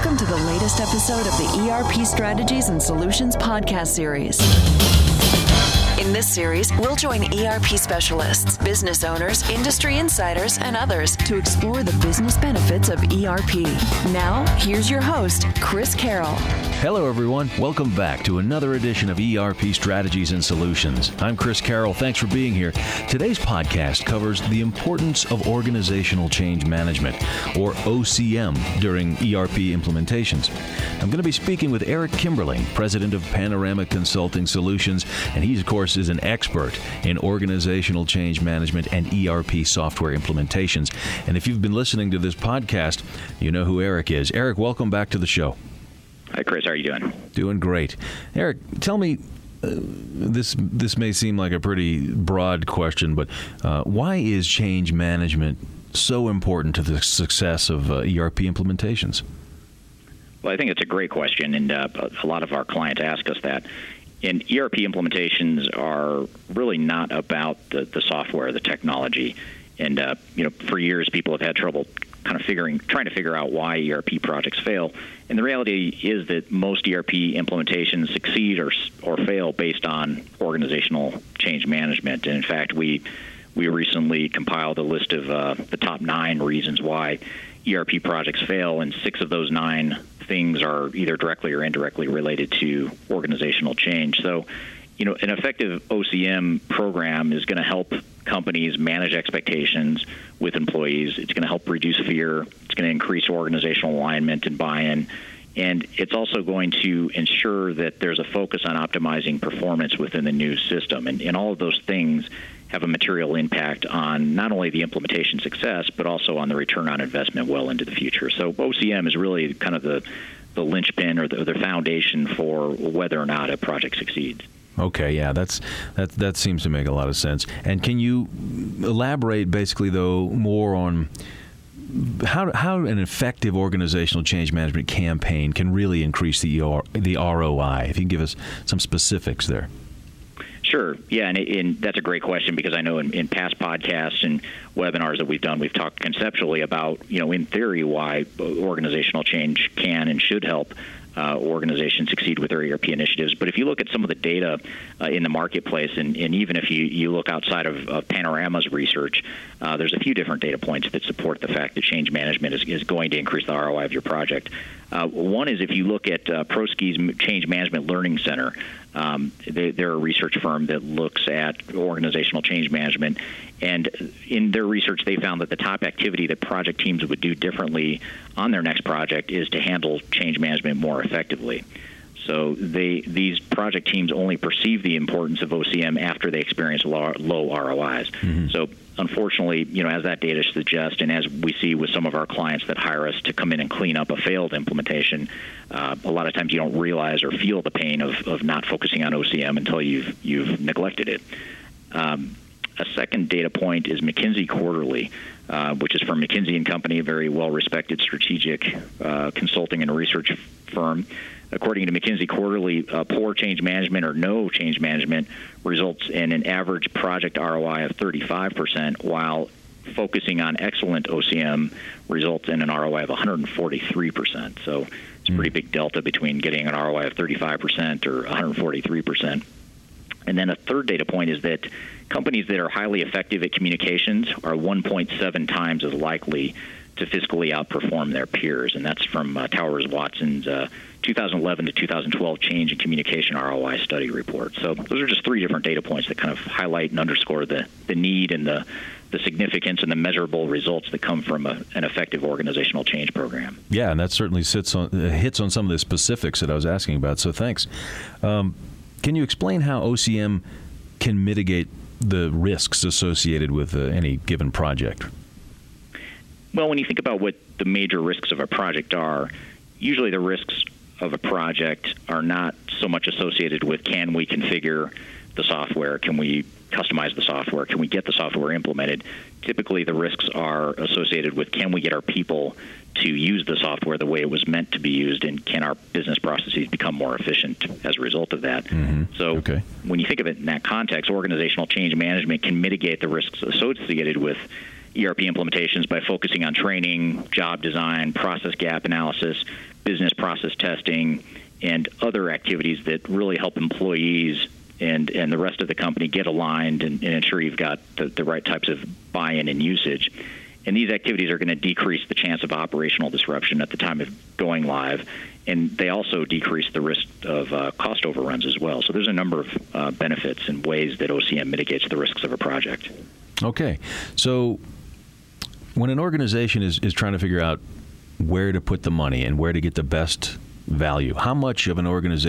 Welcome to the latest episode of the ERP Strategies and Solutions podcast series. In this series, we'll join ERP specialists, business owners, industry insiders, and others to explore the business benefits of ERP. Now, here's your host, Chris Carroll. Hello, everyone. Welcome back to another edition of ERP Strategies and Solutions. I'm Chris Carroll. Thanks for being here. Today's podcast covers the importance of organizational change management, or OCM, during ERP implementations. I'm going to be speaking with Eric Kimberling, president of Panorama Consulting Solutions, and he, of course, is an expert in organizational change management and ERP software implementations. And if you've been listening to this podcast, you know who Eric is. Eric, welcome back to the show. Hi, Chris. How are you doing? Doing great. Eric, tell me, this may seem like a pretty broad question, but why is change management so important to the success of ERP implementations? Well, I think it's a great question, and a lot of our clients ask us that. And ERP implementations are really not about the software, the technology. And for years, people have had trouble kind of trying to figure out why ERP projects fail. And the reality is that most ERP implementations succeed or fail based on organizational change management. And in fact, we recently compiled a list of the top 9 reasons why ERP projects fail, and 6 of those 9 things are either directly or indirectly related to organizational change. So, an effective OCM program is going to help companies manage expectations with employees. It's going to help reduce fear. It's going to increase organizational alignment and buy-in. And it's also going to ensure that there's a focus on optimizing performance within the new system. And all of those things have a material impact on not only the implementation success, but also on the return on investment well into the future. So OCM is really kind of the linchpin or the foundation for whether or not a project succeeds. Okay, yeah, that seems to make a lot of sense. And can you elaborate, basically, though, more on how an effective organizational change management campaign can really increase the ROI? If you can give us some specifics there. Sure. Yeah, and that's a great question, because I know in past podcasts and webinars that we've done, we've talked conceptually about, in theory, why organizational change can and should help organizations succeed with their ERP initiatives. But if you look at some of the data in the marketplace, and even if you look outside of Panorama's research, there's a few different data points that support the fact that change management is going to increase the ROI of your project. One is if you look at Prosky's Change Management Learning Center. They're a research firm that looks at organizational change management, and in their research they found that the top activity that project teams would do differently on their next project is to handle change management more effectively. So these project teams only perceive the importance of OCM after they experience low ROIs. Mm-hmm. So unfortunately, as that data suggests, and as we see with some of our clients that hire us to come in and clean up a failed implementation, a lot of times you don't realize or feel the pain of not focusing on OCM until you've neglected it. A second data point is McKinsey Quarterly, which is from McKinsey & Company, a very well-respected strategic consulting and research firm. According to McKinsey Quarterly, poor change management or no change management results in an average project ROI of 35%, while focusing on excellent OCM results in an ROI of 143%. So it's a pretty big delta between getting an ROI of 35% or 143%. And then a third data point is that companies that are highly effective at communications are 1.7 times as likely to fiscally outperform their peers. And that's from Towers Watson's 2011 to 2012 Change in Communication ROI study report. So those are just 3 different data points that kind of highlight and underscore the need and the significance and the measurable results that come from an effective organizational change program. Yeah, and that certainly hits on some of the specifics that I was asking about, so thanks. Can you explain how OCM can mitigate the risks associated with any given project? Well, when you think about what the major risks of a project are, usually the risks of a project are not so much associated with can we configure the software, can we customize the software, can we get the software implemented. Typically the risks are associated with can we get our people to use the software the way it was meant to be used, and can our business processes become more efficient as a result of that. Mm-hmm. So when you think of it in that context, organizational change management can mitigate the risks associated with ERP implementations by focusing on training, job design, process gap analysis, business process testing, and other activities that really help employees and the rest of the company get aligned and ensure you've got the right types of buy-in and usage. And these activities are going to decrease the chance of operational disruption at the time of going live, and they also decrease the risk of cost overruns as well. So there's a number of benefits and ways that OCM mitigates the risks of a project. Okay. So when an organization is trying to figure out where to put the money and where to get the best value, how much of an organization